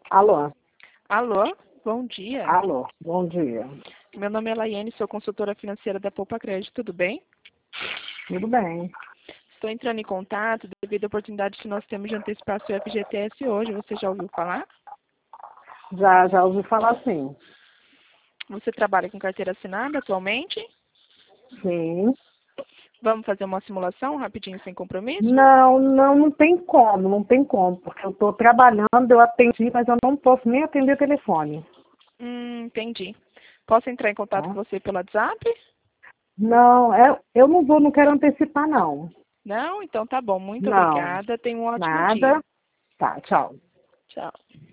Alô, Alô, bom dia. alô, bom dia. Meu nome é Laiane, sou consultora financeira da Poupa Crédito, tudo bem? Tudo bem? Estou entrando em contato devido à oportunidade que nós temos de antecipar seu FGTS hoje. Você já ouviu falar? Já ouvi falar sim. Você trabalha com carteira assinada atualmente? Sim. Vamos fazer uma simulação rapidinho, sem compromisso? Não tem como, porque eu estou trabalhando, eu atendi, mas eu não posso nem atender telefone. Entendi. Posso entrar em contato com Tá? você pelo WhatsApp? Não, eu não quero antecipar, não. Não? Então tá bom. Muito Não, obrigada. Tenha um ótimo dia. nada. Tá, tchau. Tchau.